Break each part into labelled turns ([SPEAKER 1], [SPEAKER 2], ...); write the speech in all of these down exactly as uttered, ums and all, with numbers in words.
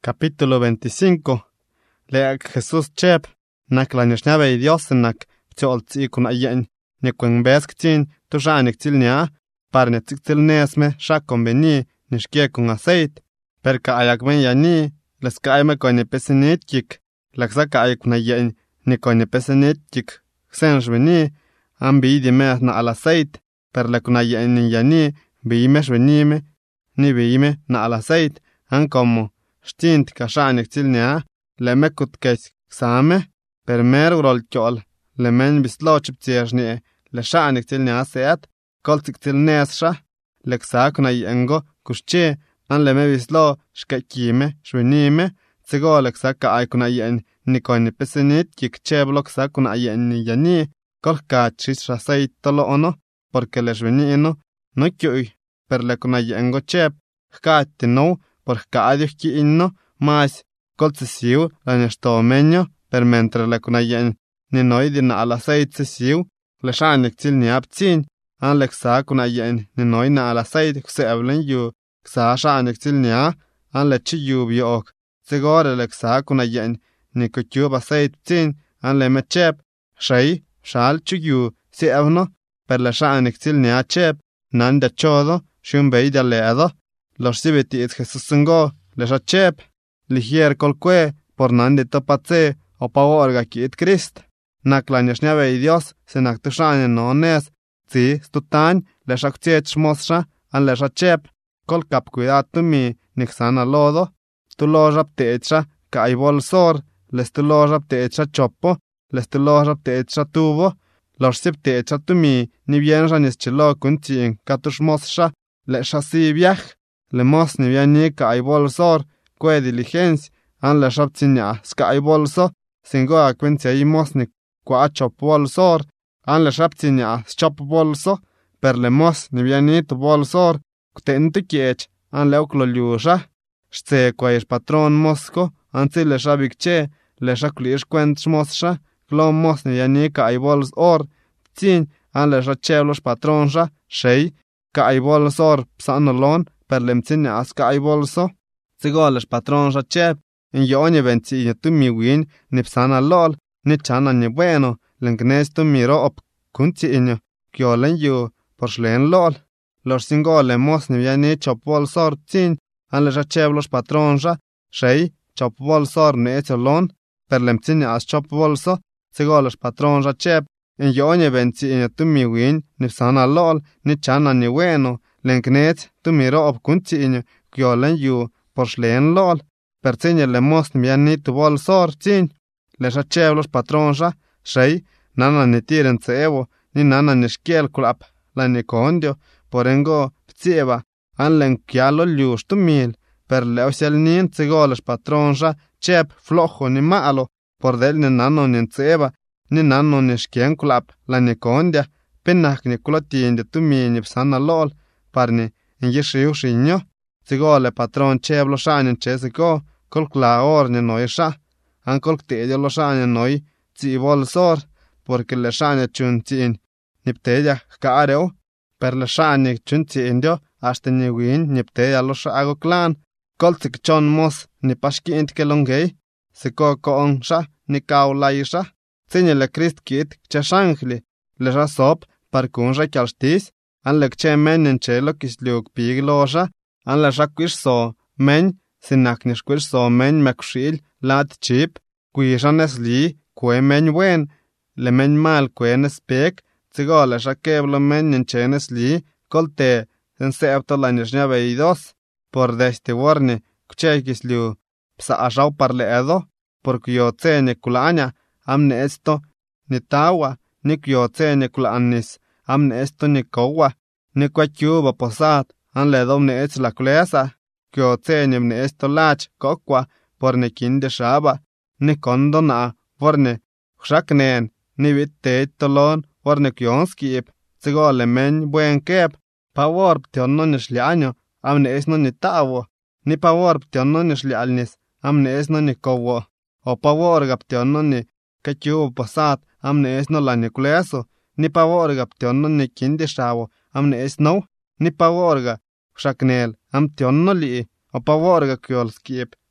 [SPEAKER 1] Capítulo veinticinco. Leak Jesús chep, nak la nishnabe idiosenak, ptioltzi kun ayen, nekwen besktin, tujanik tilnia, parne tiktilnesme, shakon beni, nishkie kun aceit, perka ayakmen yani, leskaime koine pesenitkik, laksaka ayakun ayen, nikoine pesenitkik, xenj beni, ambi di mes na al aceit, per la kun ayen yani, biimesh benime, ni biime na al aceit, ankomo, stint kashanik tilnia, lemekut kes same, per mer urol kjol, lemen bislochip tierne, le shanik tilnia seat, koltik tilnesha, leksak na yengo, kushche, an leme bislo, shkakime, shvenime, tsego leksaka aikuna yen, nikoni pesenit, kik cheblok sakuna yen yani, kolka chisha seit tolo ono, porque le shvenino, no kyui, per lekuna yengo chep, hkati no, por hkadio ki inno, mas, koltsisiu, la nesto meño, per mentre lekuna yen, ninoidi na ala seit sisiu, le shanik tilni aptsin, an leksa kuna yen, ninoi na ala seit kseblen yu, ksa shanik tilnia, an le chi yu biok, zegore leksa kuna yen, nikotyu ba seit ptsin, an le me chep, shay, shal chi yu, si evno, per le shanik tilnia chep, nan de chodo, shumbei de ledo, los sibiti it Jesusungo, le sha chep, ligier kolkwe, por nan de topatse, o pavorga ki it Christ, nakla nishnyave i Dios, se naktushane no nes, zi, stutan, le shaktiet shmosha, an le sha chep, kol kap cuidad tu mi, niksana lodo, tu lojap teecha, ka ay bolsor, les tu lojap teecha chopo, les tu lojap teecha tubo, los sip teecha tu mi, ni bien jan ischilo kuntin, katushmosha, le shasi viaj, le mos ni bien ni ka ay bolsor, kwe diligencia, an le shaptinya, ska ay bolso, singo a kwentia y mosni, kwa chop bolsor, an le shaptinya, chop bolso, per le mos ni bien ni tu bolsor, kutenti kiech, an le uklo liusha, shte kwa ish patron mosko, an si le shabikche, le shaklish kwent shmosha, klo mos ni bien ni ka ay bols or, ptin, an le shacheblos patronsha, shey, ka ay bolsor, psanolon, per le mtinya as ka ay bolso, Sigoles patrón shachep, en yoñe venti tu mi win, ni psana lol, ni chana ni bueno, lengnes tu miro op kunti inyo, kyolen yu, porshlen lol. Los singole mos ni viani chopol sor tin, an le shachep los patrón sha, shay, chopol sor ne etolon, per lemtini as chopol so, sigoles patrón shachep, en yoñe venti tu mi win, ni psana lol, ni chana ni bueno, lengnes tu miro op kunti inyo, kyolen yu, Porslen lol, per tigne le most mian ni tu bol sor tin, le shachev los patronsha, shay, nana ni tiren cevo, ni nana ni shkiel kulap, la ni kondio, porengo ptsieva, an len kialo liush tu mil, per le osiel nin cigo los patronsha, chep flojo ni malo, por del ni nano ni ceva, ni nano ni shkien kulap, la ni kondia, pinnak ni kulotin de tu mi ni psana lol, par ni ingishiu shinyo. Sigole patron cheb lo shanen chesiko, kolk la or ni noi sha, an kolk tedio lo shanen noi, zi vol sor, porque le shane chun tin, niptedia kareo, per le shane chun tindio, hasta ni win, niptedia lo shago clan, koltik chon mos, ni pashki intke longei, siko koon sha, ni kao lai sha, zinye le krist kit, che shangli, le sha sop, par kun sha kalstis, an le kche menen chelo kisliuk pig lo sha, an la shakwish so, men, sinaknish kwish so men mekshil, lat chip, kwishanes li, kwe men wen, le men mal kwenes pek, zigo la shakeblo men ninchenes li, kolte, sensepto la nishnya veidos, por deste warne, kuchekis liu, psa ashau parle edo, por kuyo tsene kulanya, amne esto, ni tawa, ni kuyo tsene kulanis, amne esto ni kowa, ni kwa kyuba posat, an le domne ets la kulesa, kyo tsenyem ne esto lach kokwa, por ne kinde shaba, ne kondo na, por ne shaknen, ni vitte tolon, por ne kyonskip, zigo le men buen kep, pavor ptionno ne shlianyo, am ne esno ni tavo, ni pavor ptionno ne shlialnis, am ne esno ni kowo, o pavor gaptionno ni kakyu posat, am ne esno la ne kuleso, ni pavor gaptionno ni kinde shavo, am ne esno, ni pavorga, shaknel, am tionno li, o pavorga kyol skip,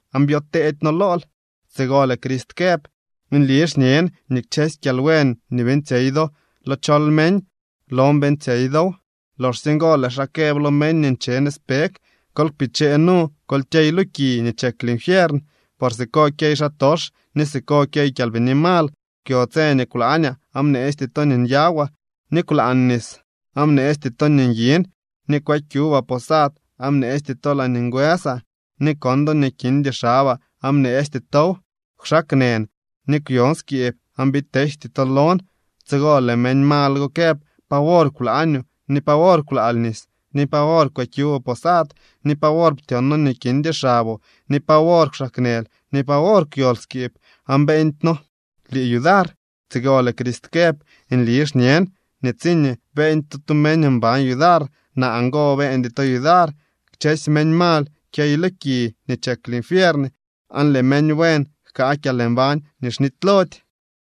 [SPEAKER 1] ambiotet no lol. Segole Krist kep. Min lish nien nik ches kialwen ni ben cheido lo chol men lom ben cheido. Los singole shakeb lo men nin chen spek kol piche nu kol chei luki ni chek l'infiern. Por se ko kei shatosh ni se ko kei kialvenimal kio tse ni kulanya amne este tonin yawa ni kulanis amne este tonin yin ni kwa kiuva posat amne este tola ninguesa ni kondo ni kindi shava amne este tow shaknen ni kionskiep ambiteshti tolon tsegole men malgo kep pavor kulanyo ni pavor kulalnis ni pavor kwa kiuva posat ni pavor ptiono ni kindi shavo ni pavor shaknel ni pavor kiolskiep ambentno li ayudar tsegole Krist kep en lish nien ni tsinye ben tutumen ba ayudar na ango ben de ayudar ches men mal que ileki ni chek l'infierne an le men wen ka akalen ban ni schnitlot